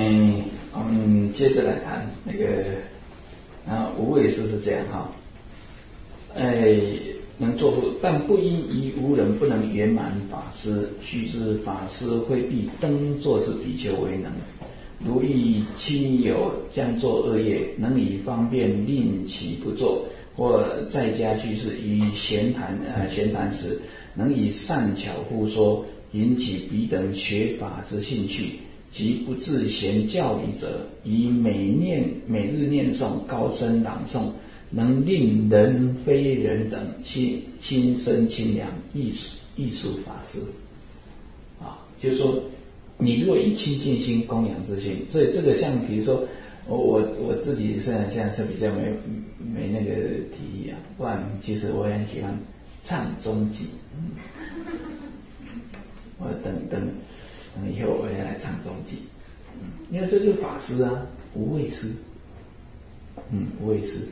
我们接着来谈那个无畏施是这样哈，能做出，但不因于无人不能圆满法师，须知法师会必登座之比丘为能。如遇亲友将作恶业，能以方便令其不做，或在家居士于闲谈时，能以善巧互说，引起彼等学法之兴趣，即不自嫌教理者，以每日念诵高声朗诵，能令人非人等心生清凉，艺术法师就是说你如果以清净心供养之心，所以这个像比如说我自己虽然现在是比较没那个体力不然其实我也很喜欢唱中偈，我等以后我也来唱中偈，因为这就是法师无畏施，无畏施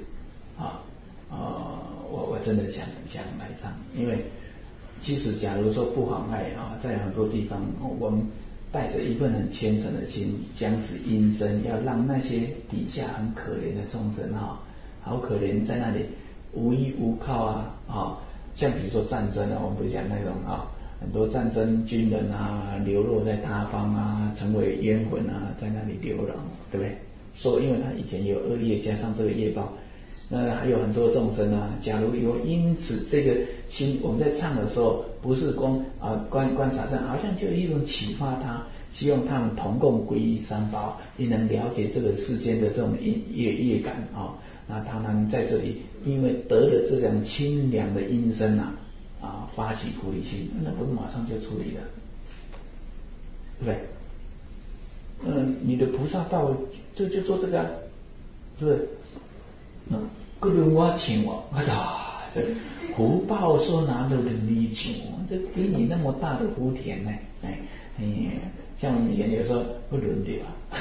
我真的想来唱，因为其实假如说不妨碍在很多地方我们带着一份很虔诚的心，将此音声，要让那些底下很可怜的众生好可怜，在那里无依无靠像比如说战争我们不是讲那种很多战争军人流落在他方成为冤魂在那里流浪，对不对？说因为他以前有恶业，加上这个业报，那还有很多众生假如有因此这个心，我们在唱的时候不是光观察上，好像就一种启发他，希望他们同共皈依三宝，也能了解这个世间的这种业感那他们在这里因为得了这样清凉的音声发起菩提心，那不是马上就处理了，对不对？你的菩萨道就做这个是不是？各人我请我，这福报说拿的你请我，这给你那么大的福田呢，像我们以前有时候不轮流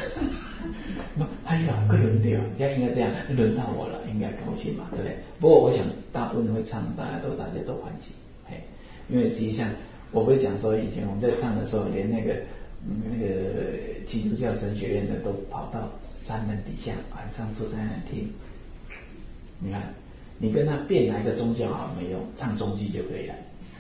不轮流，这样应该这样，轮到我了，应该高兴嘛，对不对？不过我想大部分会唱，大家都欢喜，因为实际上我会讲说，以前我们在唱的时候，连那个基督教神学院的都跑到山门底下晚上坐在那听。你看，你跟他辩哪一个宗教好没用，唱中偈就可以了。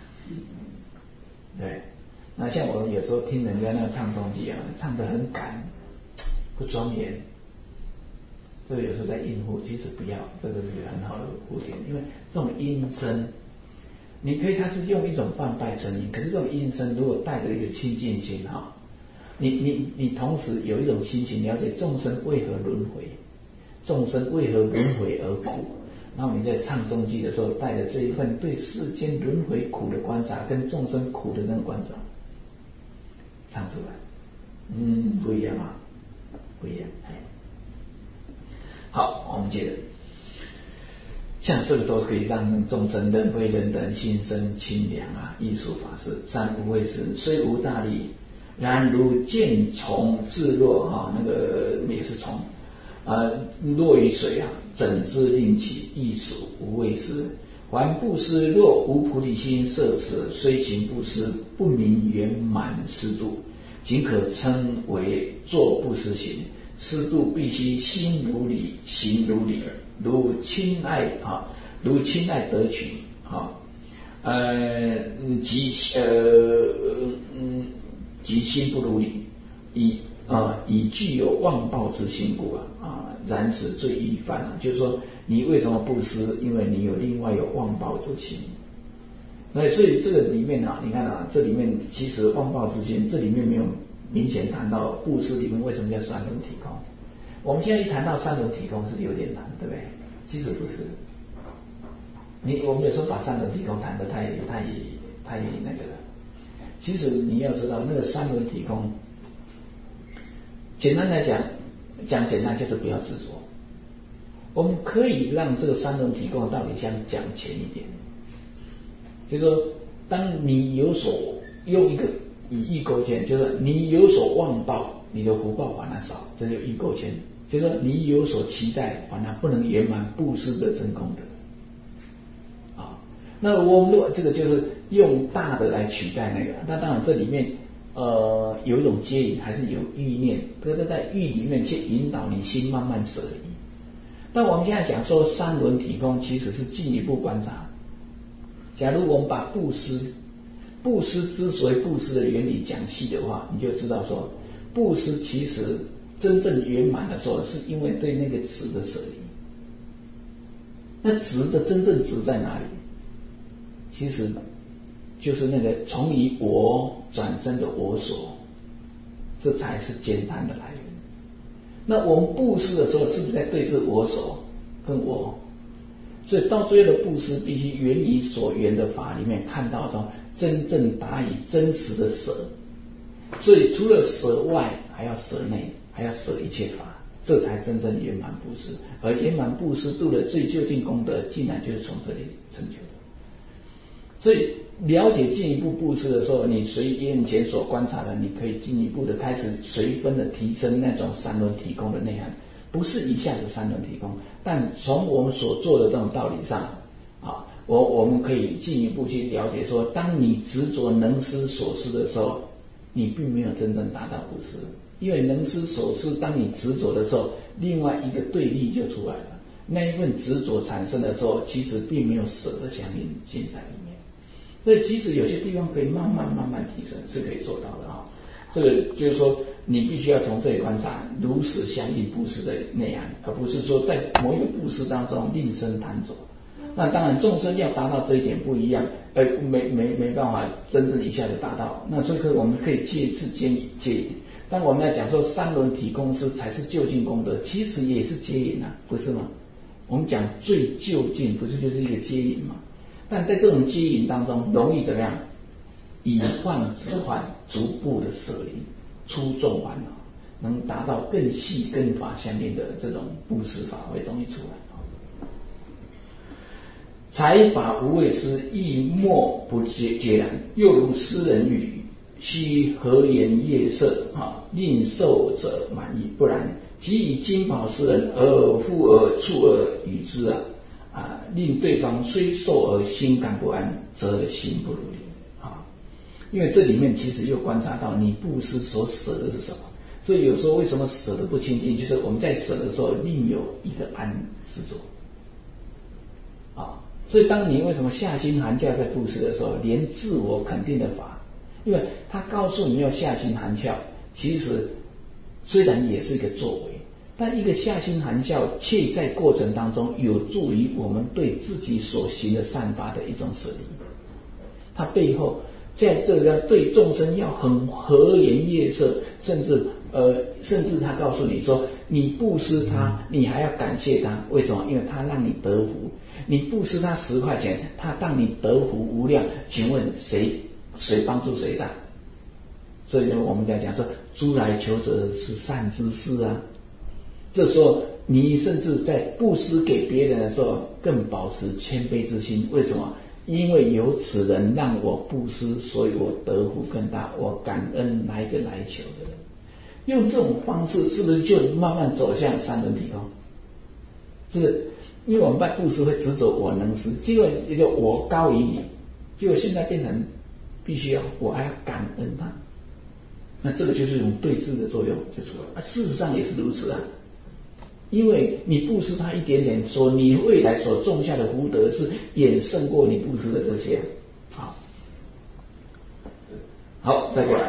对，那像我有时候听人家那唱中偈唱得很赶，不庄严，这个有时候在应付，其实不要，这是很好的福田，因为这种音声，你可以它是用一种泛拜声音，可是这种音声如果带着一个清净心你同时有一种心情了解众生为何轮回，众生为何轮回而苦，然后你在唱中偈的时候带着这一份对世间轮回苦的观察跟众生苦的那种观察唱出来，不一样不一样。好，我们接着，像这个都可以让众生人非人等心生清凉艺术法师。三无畏施虽无大利，然如见虫自落那个也是虫落于水整之令起，亦属无畏施。凡布施若无菩提心摄持，虽行布施，不明圆满施度，仅可称为作布施行。施度必须心如理，行如理，如亲爱得取即心不如理，以具有妄报之心故然此最易犯就是说你为什么布施？因为你有另外有妄报之心。所以这个里面你看这里面其实妄报之心，这里面没有明显谈到布施里面为什么叫三轮体空。我们现在一谈到三轮体空是有点难，对不对？其实不是。我们有时候把三轮体空谈得太那个了。其实你要知道那个三轮体空，简单来讲简单就是不要执着。我们可以让这个三轮体空的道理讲浅一点，就是说当你有所用一个以意构牵，就是你有所妄报，你的福报反而少，这就意构牵。就是说你有所期待，反而不能圆满布施的真功德那我们如果这个就是用大的来取代那个，那当然这里面有一种接引，还是有欲念，可是在欲里面去引导你心慢慢舍离。但我们现在讲说三轮体空，其实是进一步观察。假如我们把布施之所以布施的原理讲细的话，你就知道说，布施其实真正圆满的时候，是因为对那个执的舍离。那执的真正执在哪里？其实就是那个从于我转生的我所，这才是简单的来源。那我们布施的时候，是不是在对峙我所跟我？所以到最后的布施，必须源于所缘的法里面看到说，真正达以真实的舍。所以除了舍外，还要舍内，还要舍一切法，这才真正圆满布施。而圆满布施度的最究竟功德，竟然就是从这里成就的。所以了解进一步布施的时候，你随眼前所观察的，你可以进一步的开始随分的提升那种三轮体空的内涵。不是一下子三轮体空，但从我们所做的这种道理上啊，我们可以进一步去了解说，当你执着能施所施的时候，你并没有真正达到布施。因为能施所施，当你执着的时候，另外一个对立就出来了。那一份执着产生的时候，其实并没有舍的相应性在里面。所以其实有些地方可以慢慢提升，是可以做到的啊。这个就是说，你必须要从这里观察如实相应布施的内涵，而不是说在某一个布施当中另生贪着。那当然众生要达到这一点不一样，没办法真正一下子达到。那所以我们可以借次接引。当我们来讲说三轮体空施才是究竟功德，其实也是接引啊，不是吗？我们讲最究竟，不是就是一个接引吗？但在这种接引当中，容易怎么样？以患止患，逐步的舍离，出众烦恼，能达到更细跟法相应的这种布施法会容易出来。财法无畏施，亦莫不截然，又如施人语，须和颜悦色令受者满意，不然即以金宝施人，而复而触而与之令对方虽受而心感不安，则心不如理。因为这里面其实又观察到你布施所舍的是什么，所以有时候为什么舍得不清净，就是我们在舍的时候另有一个安执着所以当你为什么下心含教在布施的时候，连自我肯定的法，因为他告诉你要下心含教，其实虽然也是一个作为，但一个下心含教却在过程当中有助于我们对自己所行的善法的一种舍离。它背后在这个对众生要很和颜悦色，甚至他告诉你说，你布施他，你还要感谢他，为什么？因为他让你得福。你布施他10块钱，他让你得福无量，请问谁帮助谁的？所以呢，我们在讲说，诸来求者是善知识啊。这时候你甚至在布施给别人的时候，更保持谦卑之心。为什么？因为有此人让我布施，所以我得福更大，我感恩来求的人。用这种方式，是不是就慢慢走向三轮体空？就是因为我们办布施会执着我能施，结果也就我高于你，结果现在变成必须要我还要感恩他，那这个就是一种对峙的作用就出来事实上也是如此啊。因为你布施他一点点，你未来所种下的福德是远胜过你布施的这些。好，再过来。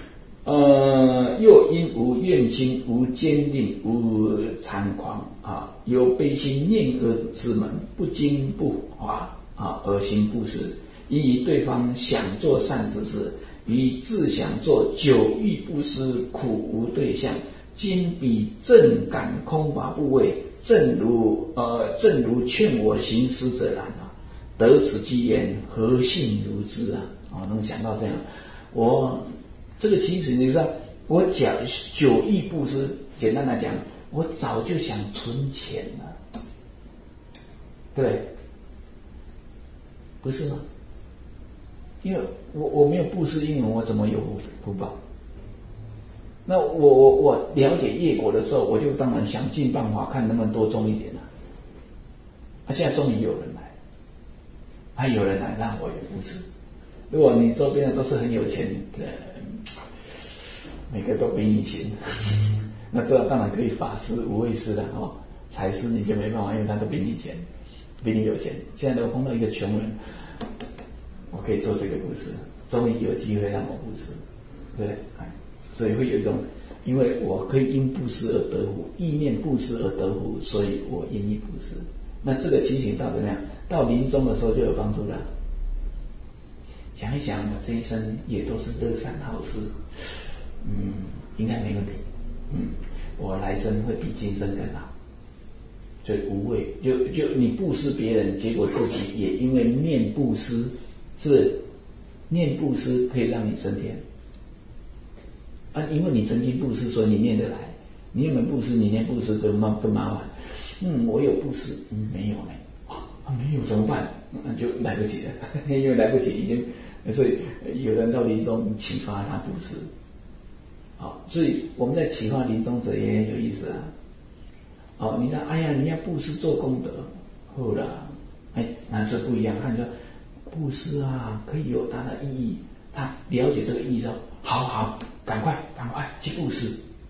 又因无怨亲，无坚定，无猖狂有悲心念恶之门，不精不华而行布施，因于对方想做善之事，于自想做久欲布施，苦无对象，今彼正感空法不为，正如劝我行施者然得此机缘，何幸如之能想到这样。这个其实你知道，我讲久欲布施，简单来讲，我早就想存钱了，对，不是吗？因为我没有布施因缘，我怎么有福报？那我了解业果的时候，我就当然想尽办法看能不能多种一点现在终于有人来，还有人来让我有布施。如果你周边的都是很有钱的， 每个都比你行。那这当然可以法师、无畏师了哦，财师你就没办法，因为他都比你钱，比你有钱。现在都碰到一个穷人，我可以做这个布施，终于有机会让我布施，对不对？所以会有一种，因为我可以因布施而得福，意念布施而得福，所以我愿意布施。那这个情形到怎么样？到临终的时候就有帮助了。想一想，我这一生也都是乐善好施，应该没问题。我来生会比今生更好。所以无畏，就你布施别人，结果自己也因为念布施，是念布施可以让你升天啊，因为你曾经布施，所以你念得来。你有没有布施？你念布施更麻烦。我有布施，没有呢。没有怎么办？那就来不及了，因为来不及已经，所以有人到临终启发他布施。好，所以我们在启发临终者也很有意思啊。你说，哎呀，你要布施做功德，好了，那这不一样。看说布施啊，可以有它的意义，他了解这个意义之后，好，赶快去布施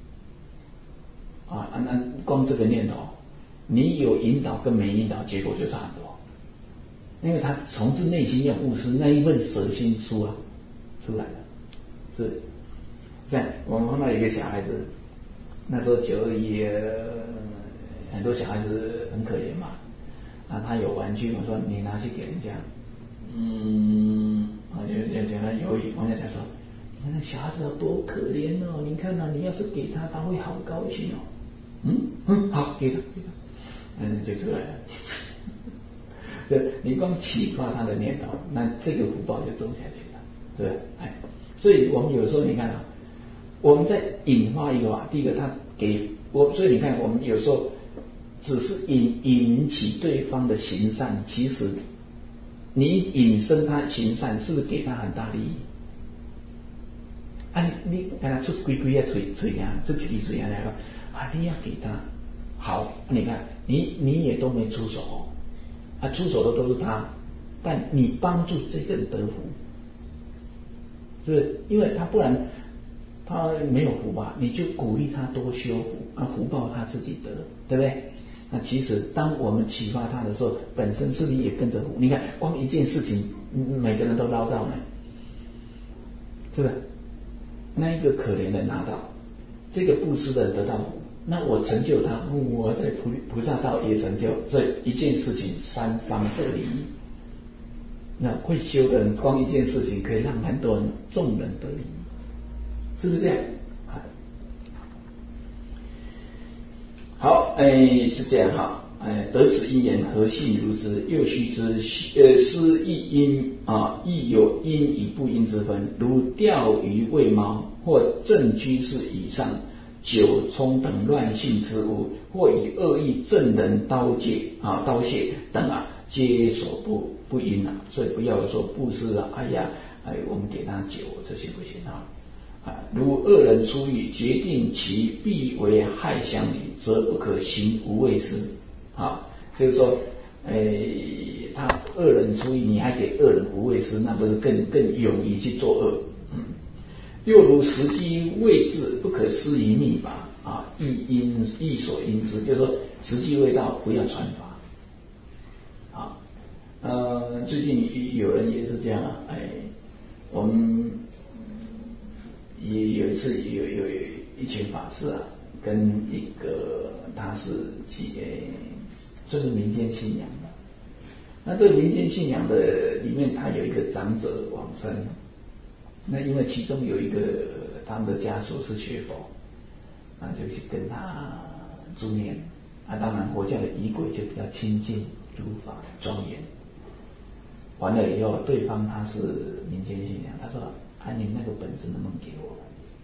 啊！那光这个念头，你有引导跟没引导，结果就差很多。因为他从自内心要布施，那一份舍心出来了，是。像我们碰到一个小孩子，那时候921，很多小孩子很可怜嘛，他有玩具，我说你拿去给人家，我就讲他犹豫，我就想说，你看那小孩子多可怜哦，你看你要是给他，他会好高兴哦，好给他，就出来了。就你光启发他的念头，那这个福报就种下去了，对不对？所以我们有时候你看我们在引发一个第一个他给我，所以你看我们有时候只是引起对方的行善，其实你引申他行善，是不是给他很大利益？你给他出规嘴啊，出几嘴啊，你要给他好，你看你也都没出手出手的都是他，但你帮助这个人得福，是不是？因为他不然他没有福吧，你就鼓励他多修福，福报他自己得，对不对？那其实当我们启发他的时候，本身是不是也跟着福？你看光一件事情，每个人都捞到呢，是不是？那一个可怜的拿到，这个布施的人得到福，那我成就他，我在菩萨道也成就，所以一件事情三方得利益。那会修的人，光一件事情可以让很多人众人得利益，是不是这样？好，是这样哈。得此因缘，何信如之？又须知，施亦因亦有因与不因之分。如钓鱼喂猫，或正居士以上，酒冲等乱性之物，或以恶意赠人刀械等皆所不应所以不要说布施我们给他酒，这些不行如恶人出狱，决定其必为害乡里，则不可行无畏施就是说，他恶人出狱，你还给恶人无畏施，那不是更勇于去做恶？又如时机未至，不可施于逆法亦所应之，就是说时机未到，不要传法最近有人也是这样我们也有一次有一群法师跟一个他是就是民间信仰的，那这个民间信仰的里面，他有一个长者往生，那因为其中有一个他们的家属是学佛，那就去跟他助念当然佛教的仪轨就比较清净如法庄严。完了以后，对方他是民间信仰，他说你们那个本子能不能给我？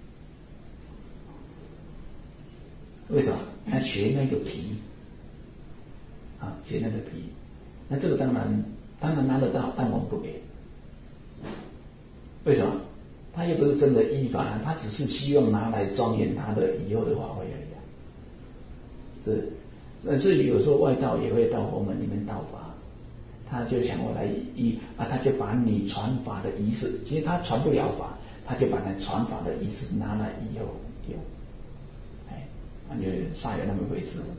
为什么？他学那个皮学那个皮，那这个当然拿得到，但我们不给。为什么？他又不是真的依法，他只是希望拿来庄严他的以后的法会而已所以有时候外道也会到佛门里面道法，他就想我来他就把你传法的仪式，其实他传不了法， 他就把那传法的意思拿来以后用，就煞有那么回事，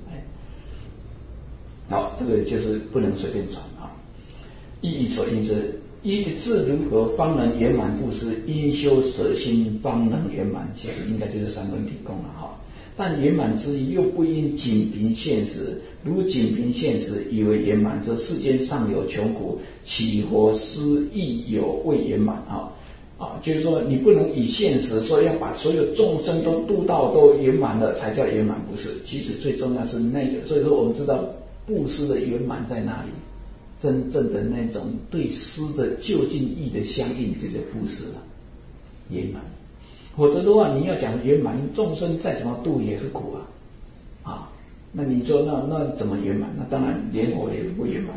好，这个就是不能随便传啊。意义所应是：一自如何方能圆满布施？因修舍心方能圆满，其实应该就是三轮体共了哈。但圆满之意又不应仅凭现实，如仅凭现实以为圆满，则世间尚有穷苦，岂活思亦有未圆满就是说你不能以现实说要把所有众生都度到都圆满了才叫圆满，不是。其实最重要是那个，所以说我们知道布施的圆满在哪里？真正的那种对施的究竟义的相应，就是布施了圆满。否则的话，你要讲圆满，众生再怎么度也是苦那你说那怎么圆满？那当然连我也不圆满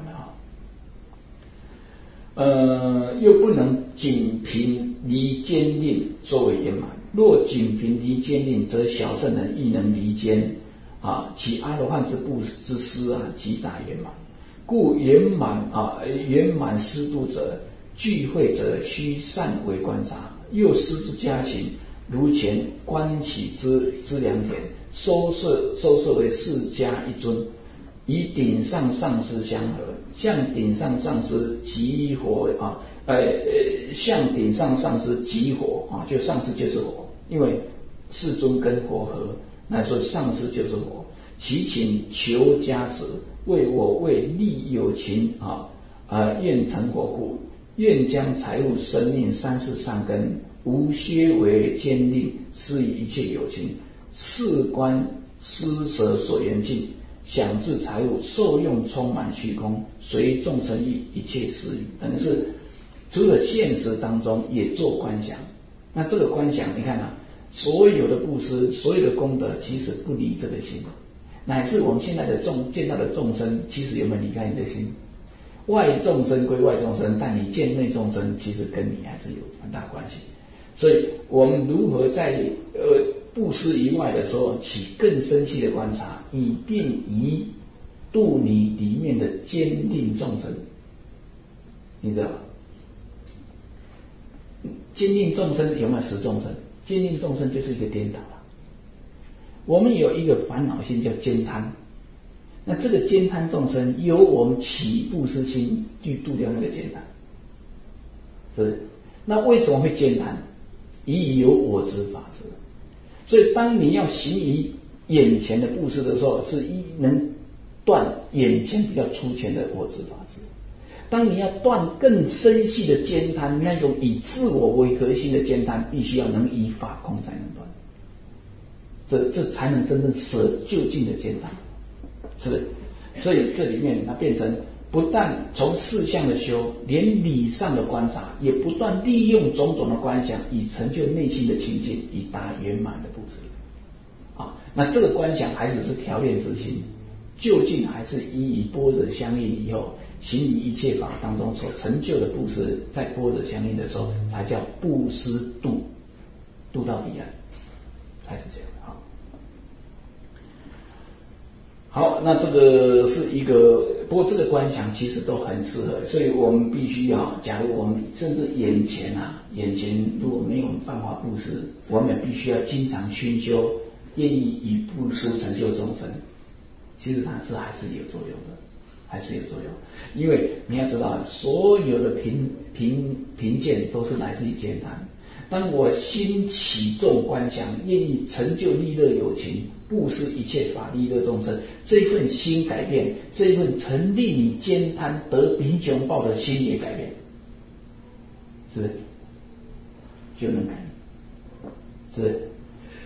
了又不能仅凭离间令作为圆满。若仅凭离间令，则小圣人亦能离间其阿罗汉之布之施即达圆满。故圆满施度者，聚会者须善为观察，又施之加行，如前观起之两点，收摄为释迦一尊，与顶上上师相合，向顶上上师极火向顶上上师极火就上师就是火，因为世尊跟火合，那说上师就是火。其请求加持，为我为利有情愿成火故，愿将财物生命三世善根无歇为坚令，施于一切有情，事观施舍所缘境，享至财物受用充满虚空，随众生意一切施予。等于是除了现实当中也做观想。那这个观想你看所有的布施，所有的功德其实不离这个心，乃至我们现在的见到的众生，其实有没有离开你的心？外众生归外众生，但你见内众生，其实跟你还是有很大关系。所以我们如何在布施以外的时候起更深细的观察，以便于度你里面的坚定众生，你知道吗？坚定众生有没有十众生？坚定众生就是一个颠倒了。我们有一个烦恼心叫悭贪，那这个悭贪众生由我们起布施心去度掉那个悭贪，是不是？那为什么会悭贪？以有我执法执。所以当你要行于眼前的布施的时候，是能断眼前比较粗浅的我执法执。当你要断更深细的悭贪，那种以自我为核心的悭贪，必须要能以法空才能断，这才能真正舍究竟的悭贪，是不是？所以这里面它变成不但从事相的修，连理上的观察，也不断利用种种的观想，以成就内心的清净，以达圆满的布施。那这个观想还只是调练之心，究竟还是以般若相应以后，行于一切法当中所成就的布施，在般若相应的时候，才叫布施度到彼岸，才是这样。好，那这个是一个，不过这个观想其实都很适合，所以我们必须要，假如我们甚至眼前如果没有办法布施，我们必须要经常熏修，愿意以布施成就众生。其实它是还是有作用的，还是有作用，因为你要知道，所有的贫贱都是来自于慳贪。当我心起众观想，愿意成就利乐有情，布施一切法利乐众生，这一份心改变，这一份曾令你慳贪得贫穷报的心也改变，是不是？就能改变，是不是？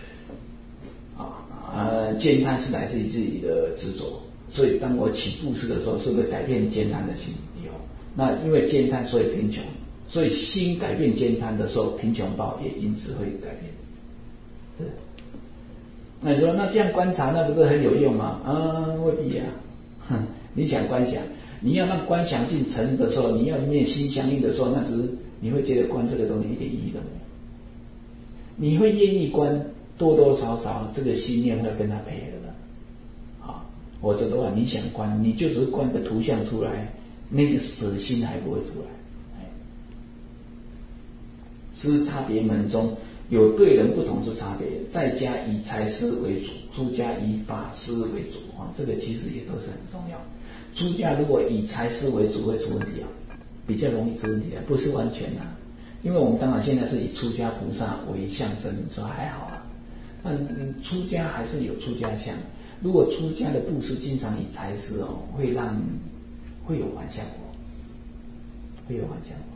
慳贪是来自于自己的执着，所以当我起布施的时候，是不是改变慳贪的心？有。那因为慳贪，所以贫穷。所以心改变慳贪的时候，贫穷报也因此会改变。是。那你说，那这样观察，那不是很有用吗？未必你想观想，你要让观想进成的时候，你要念心相应的时候，那只是你会觉得观这个东西一点意义都没有。你会愿意观，多多少少这个心念会跟他配合的。否则的话，你想观，你就只是观个图像出来，那个舍心还不会出来。 知差别门中有对人不同之差别，在家以财施为主，出家以法施为主啊，这个其实也都是很重要。出家如果以财施为主会出问题啊，比较容易出问题啊，不是完全啊，因为我们当然现在是以出家菩萨为象征，说还好啊，但出家还是有出家相。如果出家的布施经常以财施哦，会有反效果，会有反效果。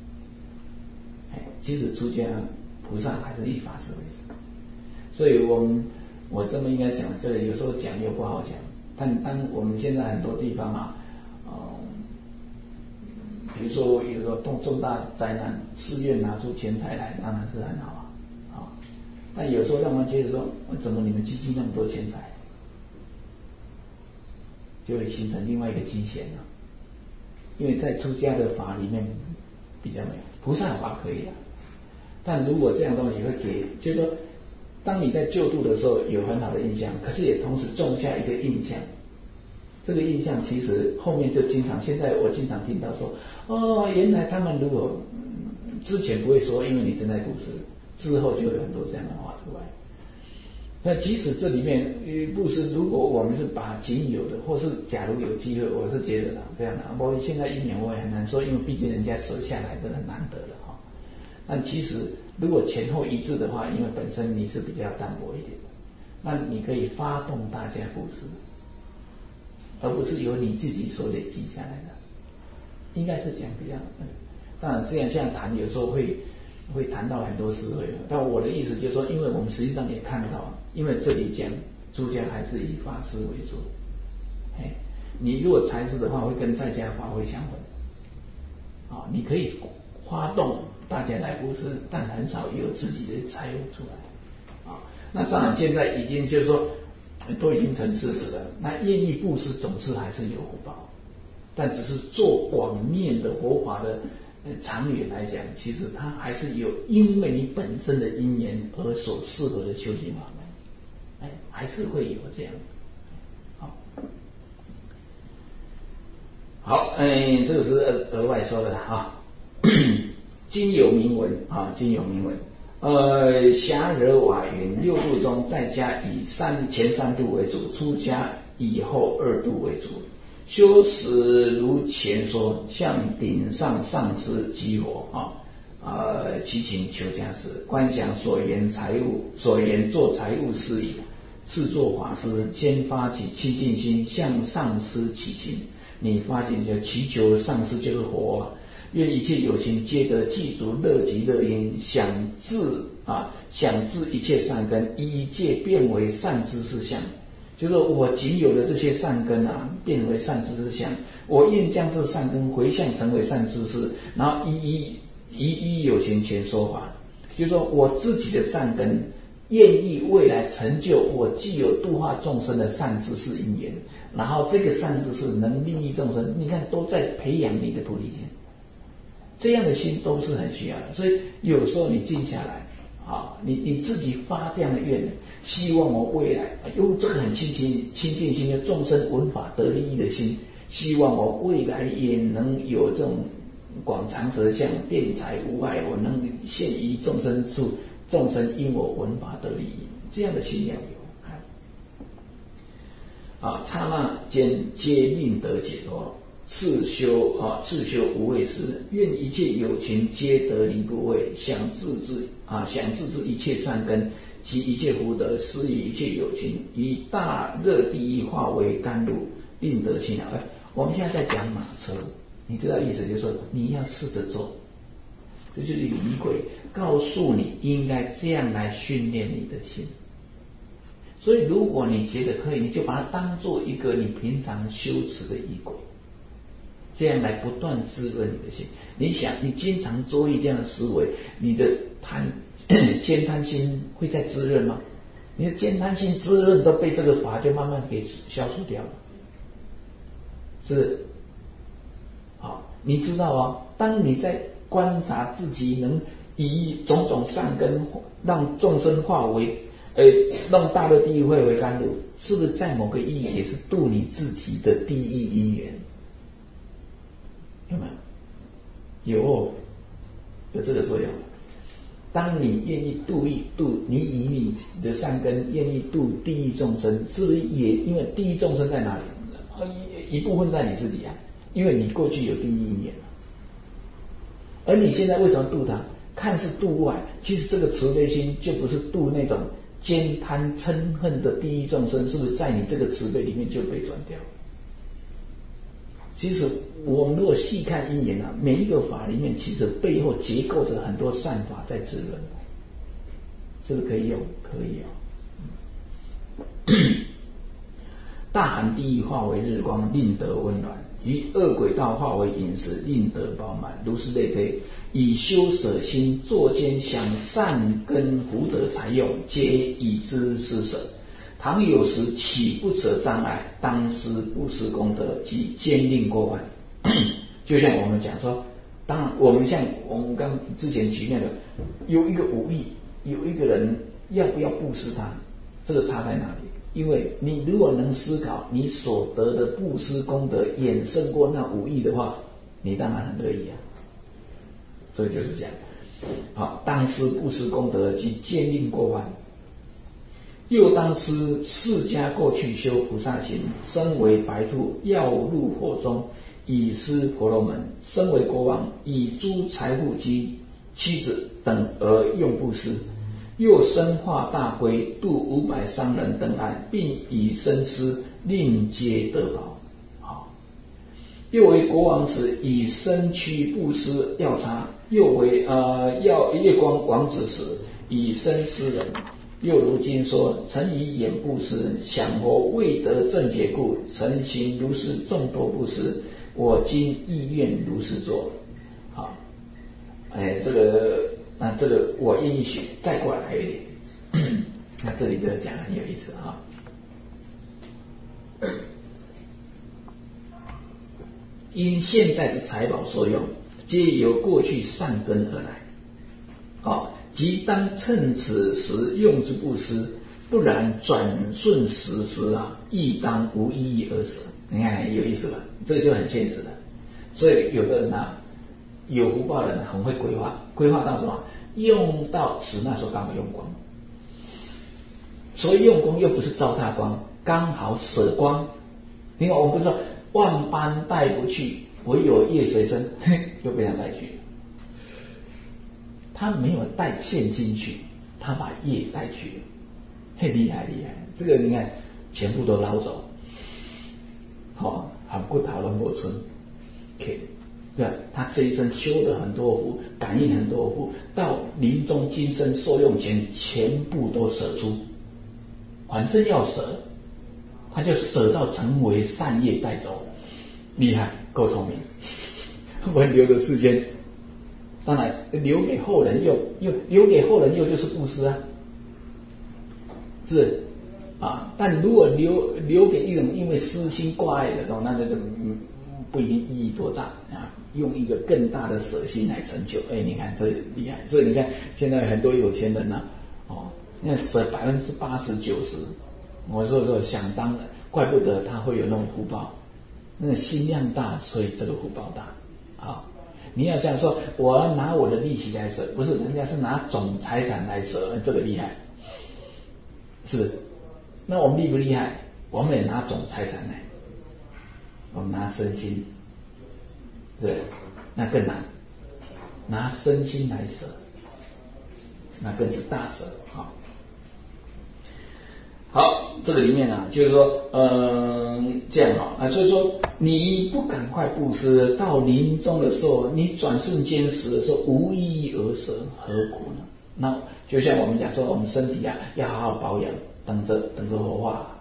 其实出家菩萨还是以法施为主，所以我这么应该讲，这个有时候讲又不好讲。但当我们现在很多地方啊，比如说有个重大灾难，寺院拿出钱财来，当然是很好啊。但有时候让人觉得说，怎么你们积那么多钱财，就会形成另外一个畸形了。因为在出家的法里面比较没有，菩萨法可以啊。但如果这样东西会给，就是说，当你在救度的时候有很好的印象，可是也同时种下一个印象。这个印象其实后面就经常，现在我经常听到说，哦，原来他们如果之前不会说，因为你正在布施，之后就有很多这样的话出来。那即使这里面布施，如果我们是把仅有的，或是假如有机会，我是觉得这样的。我现在1年我也很难说，因为毕竟人家舍下来的很难得的哈。但其实如果前后一致的话，因为本身你是比较淡薄一点的，那你可以发动大家布施，而不是由你自己所累积下来的，应该是讲比较。当然这样谈有时候会谈到很多智慧，但我的意思就是说，因为我们实际上也看到，因为这里讲出家还是以法施为主，你如果财施的话，会跟在家法会相混，你可以发动大家来布施，但很少有自己的财物出来，那当然现在已经就是说都已经成事实了，那愿意布施总是还是有福报，但只是做广面的佛法的长远来讲，其实它还是有因为你本身的因缘而所适合的修行法门，还是会有这样。好，这个是额外说的哈。经有明文啊，经有明文。霞惹瓦云六度中，在家以前3度为主，出家以后2度为主。修持如前说，向顶上上师激活其情求家事，观想所言做财物事矣。是做法师，先发起清净心，向上师祈请。你发现就祈求上师就是佛愿一切有情皆得记住乐极乐因，想治一切善根，一切变为善知识相。就是说我仅有的这些善根变为善知识相，我愿将这善根回向成为善知识，然后一有情前说法。就是说我自己的善根愿意未来成就我既有度化众生的善知识因缘，然后这个善知识能利益众生，你看都在培养你的菩提心，这样的心都是很需要的。所以有时候你静下来你自己发这样的愿，希望我未来用这个很清净心的众生闻法得利益的心，希望我未来也能有这种广长舌相辩才无碍，我能现于众生处，众生因我闻法得利益，这样的心要有。刹那间皆令得解脱，自修无畏时，愿一切有情皆得离怖畏，想自知一切善根及一切福德，施于一切有情，以大热地狱化为甘露，令得其鸟。我们现在在讲马车，你知道意思就是说你要试着做，这就是仪轨告诉你应该这样来训练你的心。所以如果你觉得可以，你就把它当做一个你平常修持的仪轨，这样来不断滋润你的心。你想你经常做这样的思维，你的慳贪心会再滋润吗？你的慳贪心滋润都被这个法就慢慢给消除掉了，是不是？你知道当你在观察自己能以种种善根让众生化为让大热地狱会为甘露，是不是在某个意义也是度你自己的地狱因缘？有没有？有这个作用。 当你愿意度你以你的善根愿意度地狱众生，是不是也因为地狱众生在哪里？一部分在你自己啊，因为你过去有地狱因缘，而你现在为什么度他？看似度外，其实这个慈悲心就不是度那种奸贪嗔恨的地狱众生，是不是在你这个慈悲里面就被转掉？其实我们如果细看因缘啊，每一个法里面其实背后结构着很多善法在滋润，是不是可以用？可以大寒地狱化为日光，令得温暖；于恶鬼道化为饮食，令得饱满。如是类推，以修舍心，作奸想善根福德财用，皆以之施舍。倘有时起不舍障碍，当思布施功德及坚定过患。就像我们讲说，当然我们像我们刚之前举那个，有一个5亿，有一个人要不要布施他，这个差在哪里？因为你如果能思考你所得的布施功德远胜过那5亿的话，你当然很乐意啊。所以就是这样。好，当思布施功德及坚定过患。又当思释迦过去修菩萨行，身为白兔，要入火中，以施婆罗门；身为国王，以诸财富及妻子等而用布施。又身化大龟，度500商人登岸，并以身施，令皆得宝。又为国王时，以身躯布施药叉；又为月光王子时，以身施人。又如今说，曾以眼布施，享活未得正解故，曾行如是众多布施。我今意愿如是做。好，这个我愿意学，再过来还有一点。那这里这个讲很有意思啊。因现在之财宝所用，皆由过去善根而来。即当趁此时用之布施，不然转瞬时亦当无意义而舍。你看有意思吧？这个就很现实了。所以有的人有福报的人很会规划，规划到什么？用到时那时候刚好用光。所以用光又不是糟蹋光，刚好舍光。你看我们不是说万般带不去，唯有业随身，又被他带去了。他没有带现金去，他把业带去了，嘿，厉害厉害！这个你看，全部都捞走，很不讨论过村，对吧？他这一生修了很多福，感应很多福，到临终今生受用前，全部都舍出，反正要舍，他就舍到成为善业带走，厉害，够聪明。我们留的世间。当然留给后人用，留给后人用就是布施啊，是啊。但如果留给一种因为私心挂碍的东西，那就不一定意义多大啊。用一个更大的舍心来成就，你看这厉害。所以你看现在很多有钱人呢，那舍80%、90%，我说想当然，怪不得他会有那种福报，那个心量大，所以这个福报大啊。你要这样说，我要拿我的利息来舍，不是，人家是拿总财产来舍，这个厉害，是不是？那我们厉不厉害？我们也拿总财产来，我们拿身心，对，那更难，拿身心来舍，那更是大舍啊。好，这个里面啊，就是说，这样所以说你不赶快布施，到临终的时候，你转瞬间死的时候，无意义而舍，何苦呢？那就像我们讲说，我们身体啊，要好好保养，等着火化。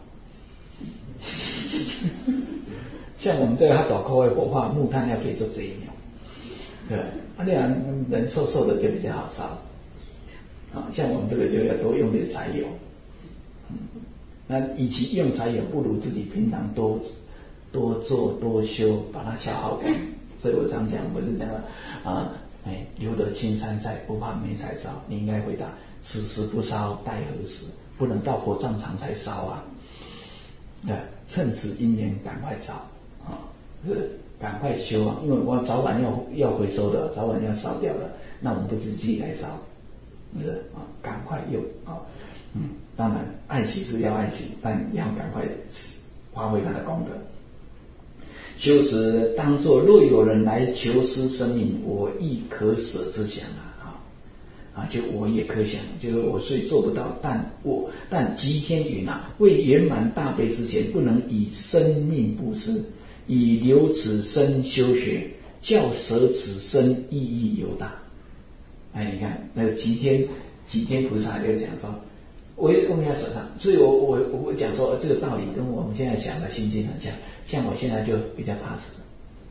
像我们这个他搞科会火化，木炭要可以做这一秒，对，那人瘦瘦的就比较好烧，像我们这个就要多用点柴油。那与其用柴油，不如自己平常多做多修，把它消耗干。所以我常讲，我是讲留得青山在，不怕没柴烧。你应该回答：此时不烧，待何时？不能到火葬场才烧啊！趁此因缘赶快烧是赶快修啊！因为我早晚要回收的，早晚要烧掉的，那我们不自己来烧， 是啊，赶快用啊，当然爱惜是要爱惜，但要赶快发挥它的功德。修持当作若有人来求施生命，我亦可舍之想就我也可想，就是我虽做不到，但吉天云未圆满大悲之前，不能以生命布施，以留此生修学，较舍此生意义尤大。你看那个吉天菩萨就讲说，我们要舍上，所以我讲说这个道理跟我们现在想的心境很像。像我现在就比较怕死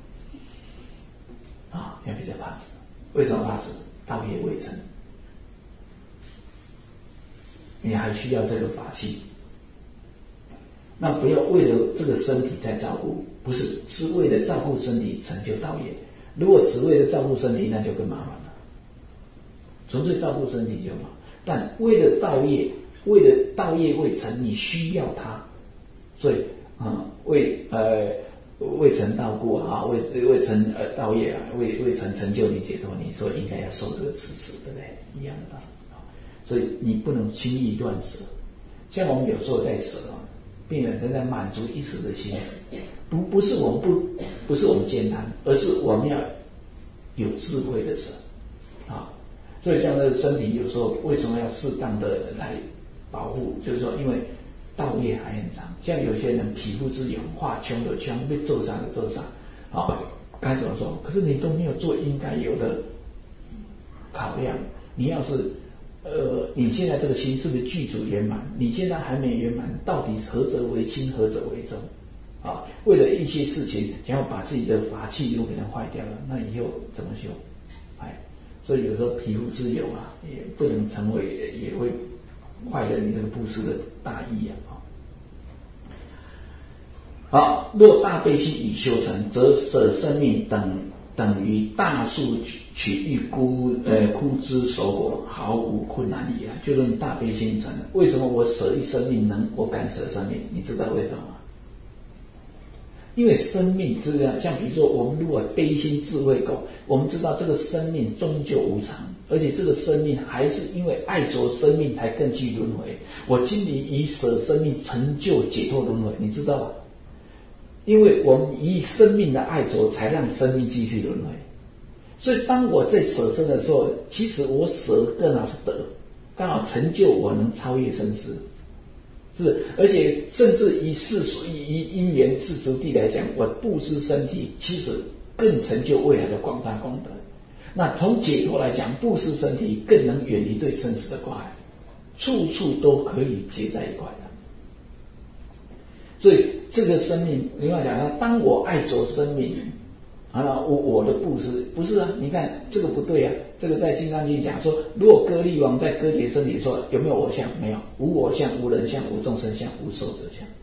现在比较怕死，为什么怕死？道业未成，你还需要这个法器。那不要为了这个身体在照顾，不是，是为了照顾身体成就道业。如果只为了照顾身体，那就更麻烦了。纯粹照顾身体就好，但为了道业未成，你需要它，所以未成道故未成道业未成成就你解脱，你说应该要受这个持持，对不对？一样的道理。所以你不能轻易乱舍。像我们有时候在舍病人正在满足一时的心，不是我们艰难，而是我们要有智慧的舍所以这样的身体有时候为什么要适当的来保护？就是说，因为道业还很长，像有些人皮肤之勇，化穷的穷，被揍伤的揍伤该怎么说？可是你都没有做应该有的考量。你要是你现在这个心是不是具足圆满？你现在还没圆满，到底何者为轻，何者为重为了一些事情，想要把自己的法器都给它坏掉了，那以后怎么修？所以有时候皮肤之勇也不能成为，也会坏了你这个布施的大义若大悲心已修成，则舍生命等于大树取一枯枝守果，毫无困难矣就是你大悲心成了。为什么我舍一生命我敢舍生命？你知道为什么吗？因为生命是这样，像比如说我们如果悲心智慧够，我们知道这个生命终究无常，而且这个生命还是因为爱着生命才更去轮回。我今年以舍生命成就解脱轮回，你知道吧？因为我们以生命的爱着，才让生命继续轮回。所以当我在舍身的时候，其实我舍更好是得，刚好成就我能超越生死。是，而且甚至以因缘世俗地来讲，我布施身体，其实更成就未来的广大功德。那从解脱来讲，布施身体更能远离对生死的挂碍，处处都可以结在一块的。所以这个生命，另外讲，当我爱着生命我的布施不是你看这个不对这个在《金刚经》讲说，如果歌利王在割截身体说有没有我相？没有，无我相，无人相，无众生相，无寿者相。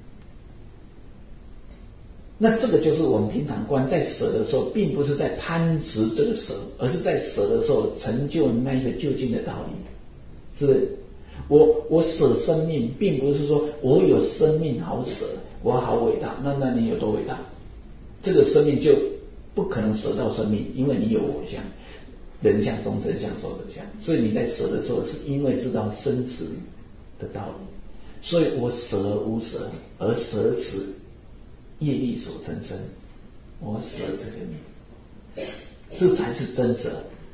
那这个就是我们平常观在舍的时候，并不是在贪执这个舍，而是在舍的时候成就那一个究竟的道理。是不是？我舍生命，并不是说我有生命好舍，我好伟大。那你有多伟大？这个生命就不可能舍到生命，因为你有我相、人相、众生相、寿者相。所以你在舍的时候，是因为知道生死的道理，所以我舍而无舍，而舍此业力所成身，我舍这个命，这才是真舍。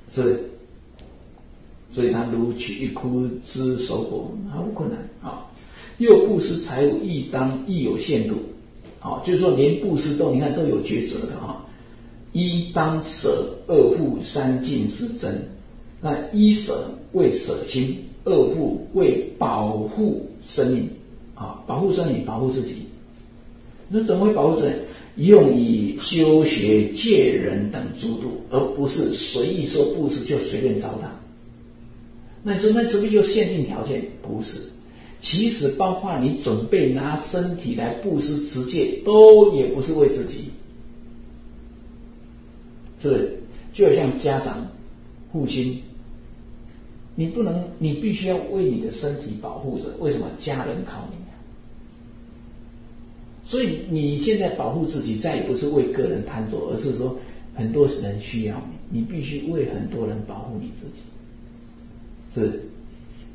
所以他如取一枯枝守果，毫无困难又布施财物，亦有限度就是说连布施你看都有抉择的一当舍，二复三尽是真。那一舍为舍心，二复为保护生命保护生命，保护自己。那怎么会保护自己？用以修学戒人等诸度，而不是随意说布施就随便糟蹋。那你说那是不是又限定条件？不是，其实包括你准备拿身体来布施持戒，都也不是为自己。是不是？就好像家长、父亲，你必须要为你的身体保护着。为什么？家人靠你所以你现在保护自己，再也不是为个人贪着，而是说很多人需要你，你必须为很多人保护你自己。是不是？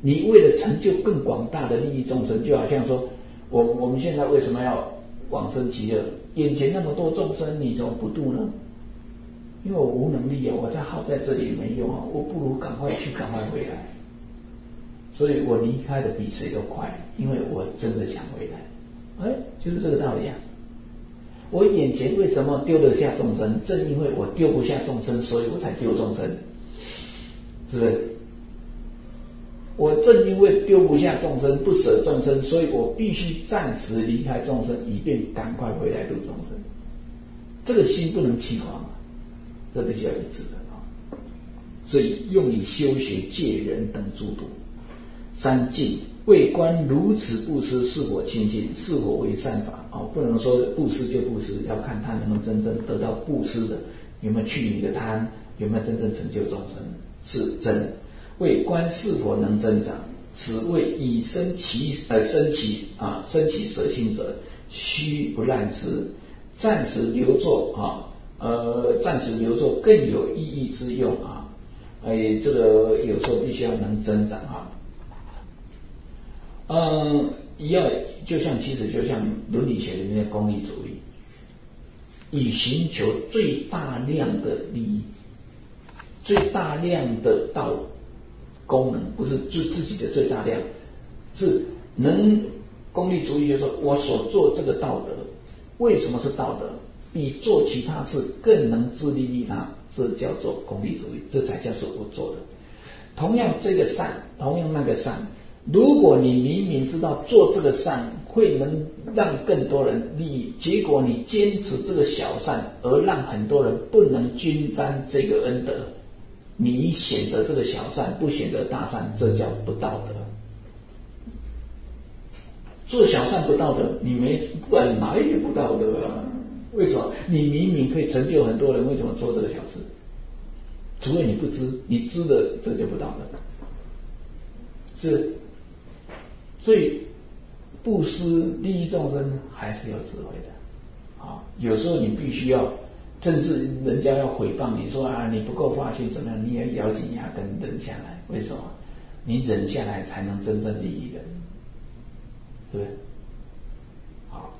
你为了成就更广大的利益众生，就好像说，我们现在为什么要往生极乐？眼前那么多众生，你怎么不度呢？因为我无能力啊，我再耗在这里也没用啊，我不如赶快去，赶快回来。所以我离开的比谁都快，因为我真的想回来。就是这个道理啊。我眼前为什么丢得下众生？正因为我丢不下众生，所以我才丢众生，是不是？我正因为丢不下众生，不舍众生，所以我必须暂时离开众生，以便赶快回来度众生。这个心不能欺狂啊，这必须要一致的啊。所以用以修学戒人等诸度。三净，为观如此布施是否清净，是否为善法啊？不能说布施就布施，要看他能不能真正得到布施的，有没有去你的贪，有没有真正成就众生，是真。为观是否能增长，此谓以生其舍心者，须不滥施，暂时留作更有意义之用啊。这个有时候必须要能增长啊。就像伦理学里面的功利主义，以寻求最大量的利益，最大量的道功能，不是自己的最大量，是能功利主义，就是说我所做这个道德，为什么是道德？比做其他事更能自利利他，这叫做功利主义，这才叫做我做的。同样这个善，同样那个善，如果你明明知道做这个善会能让更多人利益，结果你坚持这个小善，而让很多人不能均沾这个恩德，你选择这个小善，不选择大善，这叫不道德。做小善不道德，你本来也不道德啊。为什么？你明明可以成就很多人，为什么做这个小事？除非你不知，你知的这就不道德。是，所以布施利益众生还是有智慧的啊。有时候你必须要，甚至人家要诽谤你说你不够发心怎么样，你也咬紧牙根忍下来。为什么？你忍下来才能真正利益人，是不是？好，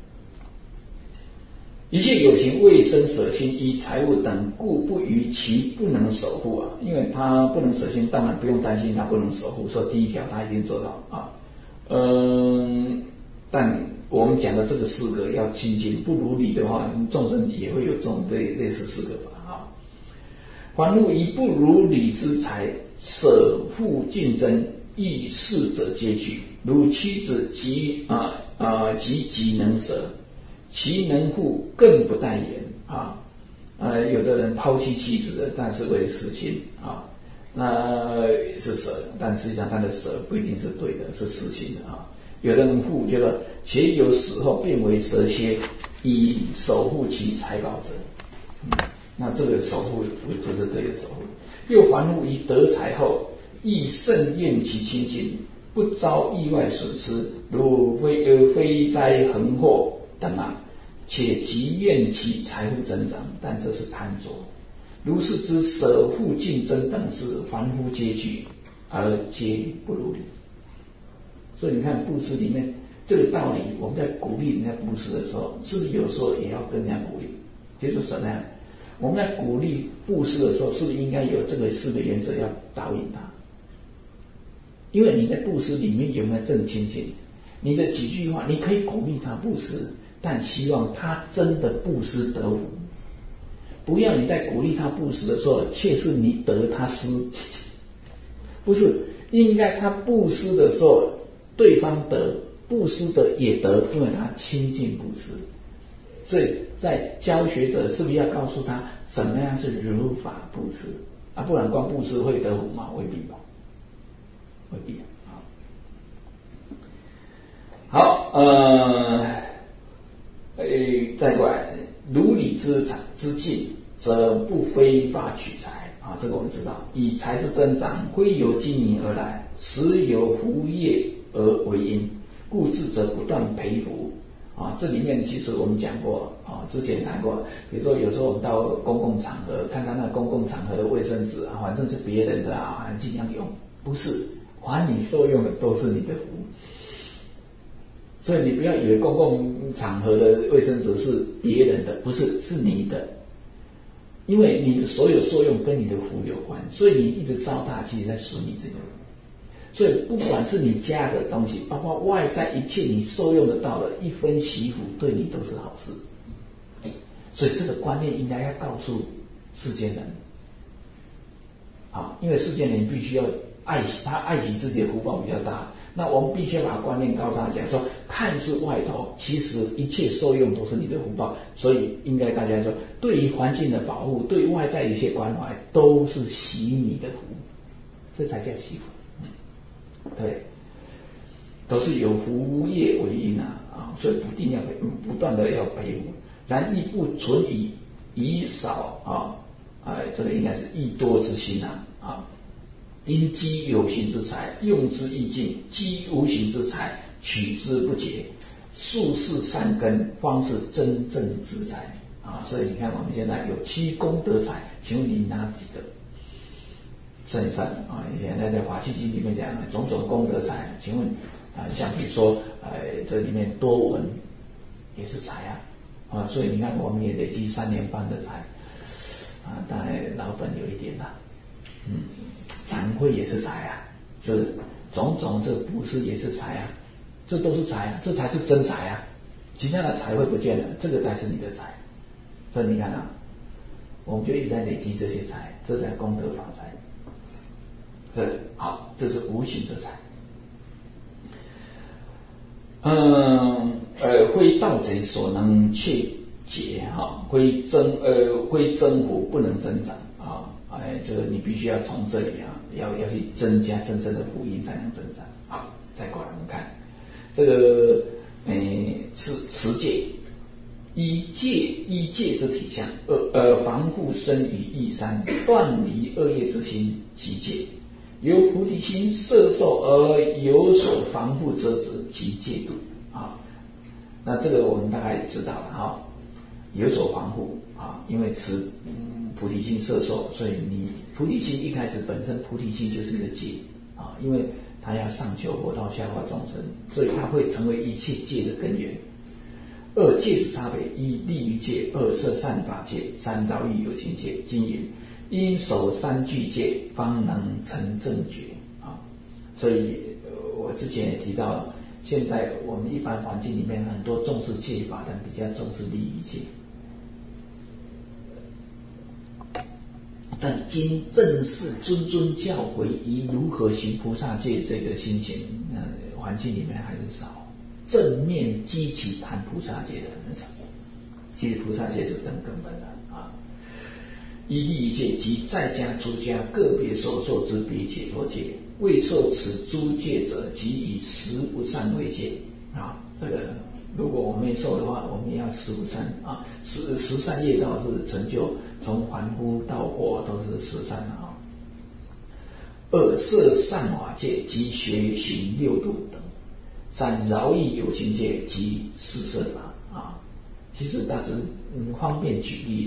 一切有情为生舍心，依财物等故不于其不能守护啊。因为他不能舍心，当然不用担心他不能守护，说第一条他一定做到啊。但我们讲的这个四个要清净，不如理的话，众生也会有这种类似四个法啊。凡入以不如理之财，舍护竞争，亦逝者皆惧。如妻子及能舍，其能护更不待言啊。有的人抛弃妻子的，但是为了私心啊，那是舍，但实际上他的舍不一定是对的，是私心的啊。有的人护，觉得且有死后变为蛇蝎，以守护其财宝者，那这个守护不是对的守护。又凡乎于得财后，亦甚厌其清净，不遭意外损失，如非灾横祸等啊，且极愿其财富增长，但这是贪着。如是之舍护竞争等事，凡夫皆惧，而皆不如理。所以你看布施里面这个道理，我们在鼓励人家布施的时候，是不是有时候也要跟人家鼓励？就是什么样？我们在鼓励布施的时候，是不是应该有这个四个原则要导引他？因为你在布施里面有没有正清净？你的几句话，你可以鼓励他布施，但希望他真的布施得福。不要你在鼓励他布施的时候，却是你得他失。不是，应该他布施的时候，对方得，布施的也得，因为他亲近布施。所以在教学者是不是要告诉他什么样是如法布施啊？不然光布施会得福吗？未必吧，未必啊。好，再过来，如理之境，则不非法取财啊。这个我们知道，以财之增长，非由经营而来，实由福业而为因，故智者不断培福啊。这里面其实我们讲过啊，之前谈过，比如说有时候我们到公共场合，看看那公共场合的卫生纸啊，反正是别人的啊，尽量用。不是， 凡你受用的都是你的福。所以你不要以为公共场合的卫生纸是别人的，不是，是你的。因为你的所有受用跟你的福有关，所以你一直糟蹋，其实在使你自己。所以不管是你家的东西，包括外在一切你受用得到的一分惜福，对你都是好事。所以这个观念应该要告诉世间人，因为世间人必须要爱惜，他爱惜自己的福报比较大。那我们必须要把观念告诉他讲说，看似外头，其实一切受用都是你的福报。所以应该大家说，对于环境的保护，对外在一切关怀，都是惜你的福，这才叫惜福。对，都是有福业为因所以一定要不断的要培福。然亦不存以少这个应该是益多之心因积有形之财，用之益尽；积无形之财，取之不竭。术士善根，方是真正之财所以你看，我们现在有7功德财，请问你哪几个？正善以前在法器经里面讲种种功德财，请问像比如说这里面多闻也是财所以你看，我们也累积3年半的财当然老本有一点啦。惭愧也是财这种种这布施也是财这都是财这才是真财其他的财会不见了，这个才是你的财。所以你看我们就一直在累积这些财，这才功德法财。这是无形的财。非盗贼所能切解非增福不能增长这个你必须要从这里要去增加真正的福音才能增长。再过来我们看这个持戒，依戒之体相，防护身与义三，断离恶业之心即戒。由菩提心摄受而有所防护遮止，即戒度那这个我们大概知道了有所防护因为持菩提心摄受，所以你菩提心一开始本身菩提心就是一个戒因为他要上求佛道，下化众生，所以他会成为一切戒的根源。2戒之差别：一立于戒，2摄善法戒，3饶益有情戒。经云：应守3具戒，方能成正觉所以我之前也提到，现在我们一般环境里面很多重视戒法的，比较重视立于戒。但经正式谆教诲以如何行菩萨戒这个心情，环境里面还是少。正面积极谈菩萨戒的很少。其实菩萨戒是更根本的依立于戒，即在家出家个别所受之别解脱戒。未受此诸戒者，即以十不善为戒这个如果我们没受的话，我们要十不善十善业道是成就，从凡夫到惑都是十善2摄善法戒，即学行6度等。3饶益有情戒，即四摄法其实大致方便举例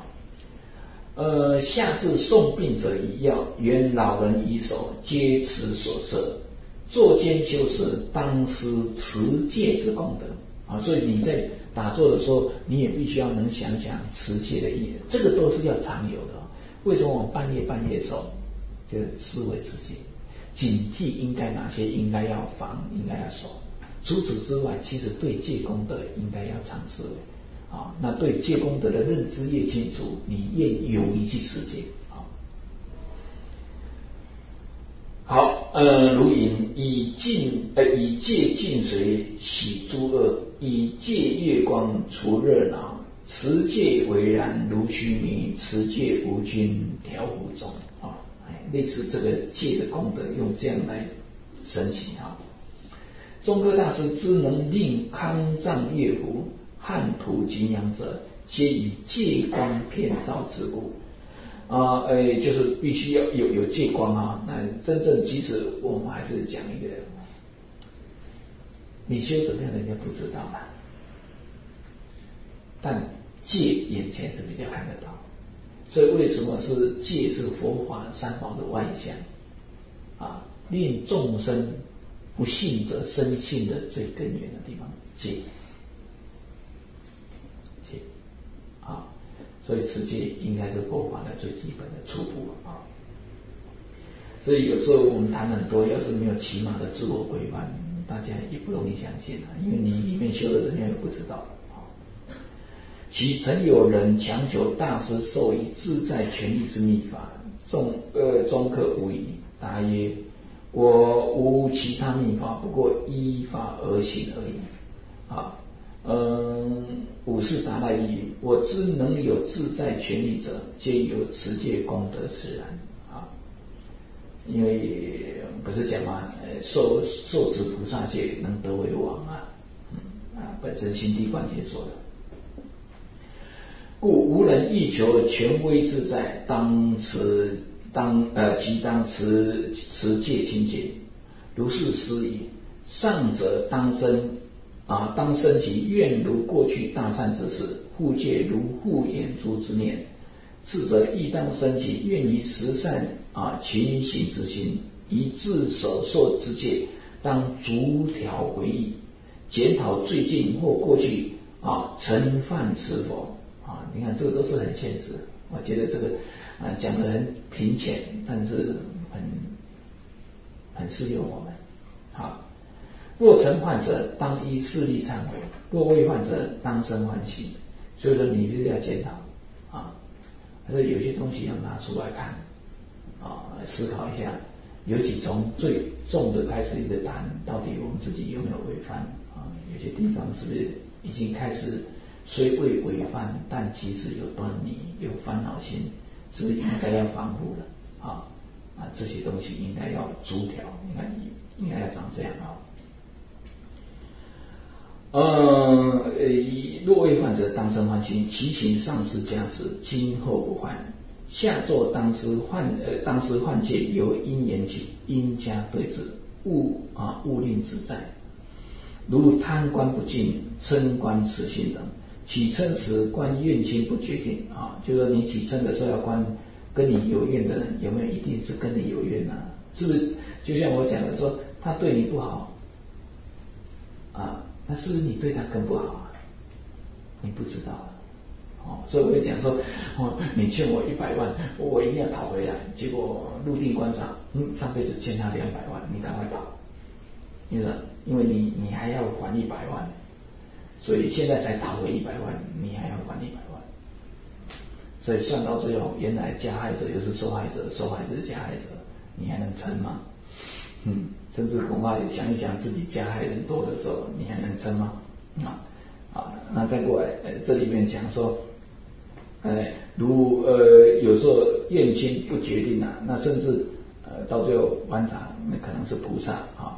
下至送病者以药，原老人以手，皆持所摄。坐间修持，当思持戒之功德所以你在打坐的时候，你也必须要能想想持戒的意义，这个都是要常有的为什么我们半夜的时候就思维持戒，警惕应该哪些应该要防，应该要守。除此之外，其实对戒功德应该要常思维那对戒功德的认知越清楚，你越勇于去持戒好，如云以戒净水洗诸恶，以戒月光除热恼。持戒为然如须弥，持戒无君调伏中类似这个戒的功德，用这样来神奇宗喀大师之能令康藏乐府汉土景仰者，皆以戒光遍照之故就是必须要有戒光那真正即使我们还是讲一个，你修怎么样人家不知道啦，但戒眼前是比较看得到，所以为什么是戒是佛法三宝的外相令众生不信者生信的最根源的地方，戒啊，所以持戒应该是佛法的最基本的初步啊。所以有时候我们谈很多，要是没有起码的自我规范，大家也不容易相信啊，因为你里面修的人家也不知道啊。其曾有人强求大师授以自在权力之秘法，中可无疑。答曰：我无其他秘法，不过依法而行而已。啊，武士答来曰：我知能有自在权力者，皆有持戒功德使然。啊，因为不是讲吗？受持菩萨戒能得为王啊，本身心地观戒说的。故无人欲求权威自在，即当持戒清洁。如是思矣。上者当生其愿如过去大善之事，护戒如护眼珠之念。智者亦当生其愿于十善勤行之心，以自所受之戒，当逐条回忆，检讨最近或过去曾犯此否。你看这个都是很现实，我觉得这个讲得很贫浅，但是很适用我们。好，若曾犯者，当依事例忏悔；若未犯者，当生欢喜。所以说你就是要检讨啊，还是有些东西要拿出来看思考一下。尤其从最重的开始一直谈，到底我们自己有没有违反有些地方是不是已经开始虽未违反，但其实有端倪，有烦恼心，是不是应该要防护的这些东西应该要逐条，应该要长这样若未犯者，当生欢喜，其行上师加持，今后不犯。下座当师犯戒，由因缘起，因加对治，勿令自在。如贪官不净，嗔官痴心等。起嗔时，观怨亲不决定就是说你起嗔的时候要观跟你有怨的人有没有一定是跟你有怨是不是？就像我讲的说，他对你不好那是不是你对他更不好你不知道所以我会讲说你欠我100万，我一定要讨回来。结果入定观察，上辈子欠他200万，你赶快跑，因为你还要还100万，所以现在才讨回100万，你还要还100万。所以算到最后，原来加害者又是受害者，受害者是加害者，你还能撑吗？甚至恐怕想一想自己加害人多的时候，你还能撑吗？那再过来这里面讲说有时候怨亲不决定那甚至到最后观察，那可能是菩萨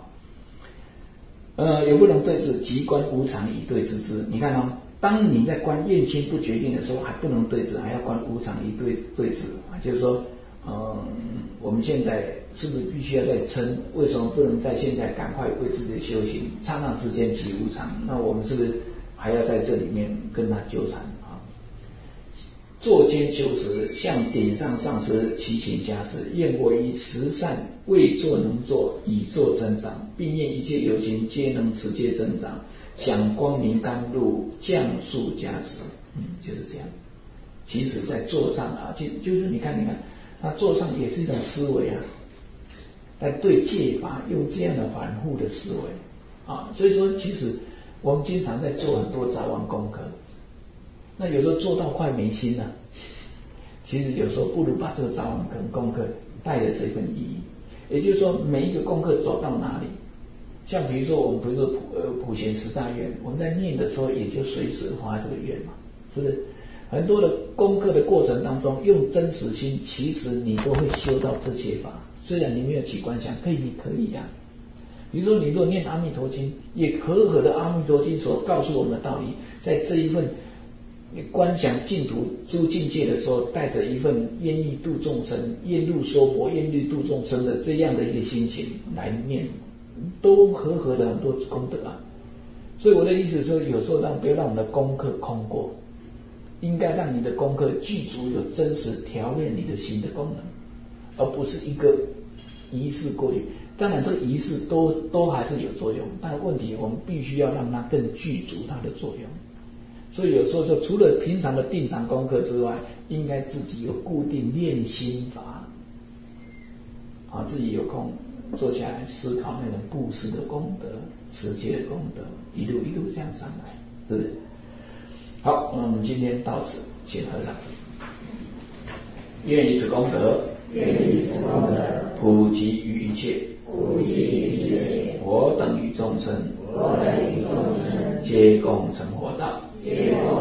也不能对治，即观无常以对治之。你看当你在观怨亲不决定的时候，还不能对治，还要观无常以对治就是说我们现在是不是必须要再撑？为什么不能在现在赶快为自己的修行？刹那之间即无常，那我们是不是还要在这里面跟他纠缠作奸修持，向顶上上师祈请加持，愿我以十善为作能作，以作增长，并愿一切有情皆能持戒增长，想光明甘露，降速加持。就是这样。其实在座上就是你看，他座上也是一种思维但对戒法用这样的反复的思维所以说其实我们经常在做很多杂王功课，那有时候做到快没心了，其实有时候不如把这个杂王功课带着这份意义。也就是说每一个功课走到哪里，像比如说我们普贤10大愿，我们在念的时候也就随时发这个愿嘛，是不是？很多的功课的过程当中，用真实心，其实你都会修到这些法。虽然你没有起观想，你可以比如说你若念阿弥陀经，也和的阿弥陀经所告诉我们的道理，在这一份观想净土诸境界的时候，带着一份愿意度众生、愿入娑婆、愿力度众生的这样的一个心情来念，都和的很多功德所以我的意思说，有时候不要让我们的功课空过，应该让你的功课具足有真实调炼你的心的功能，而不是一个仪式过去。 当然这个仪式都还是有作用，但问题我们必须要让它更具足它的作用。所以有时候就除了平常的定常功课之外，应该自己有固定练心法，自己有空坐下来思考那种布施的功德、持戒的功德，一路这样上来，是不是？好，那我们今天到此，请合掌。愿以此功德，普及于一切，我等与众生，皆共成佛道。